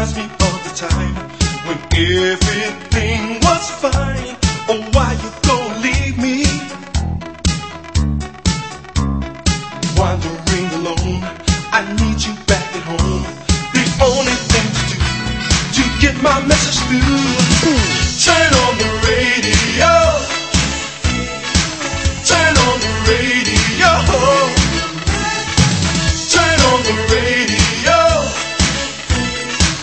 reminds me of the time when everything was fine. Oh, why you gonna leave me wandering alone? I need you back at home. The only thing to do to get my message through. Turn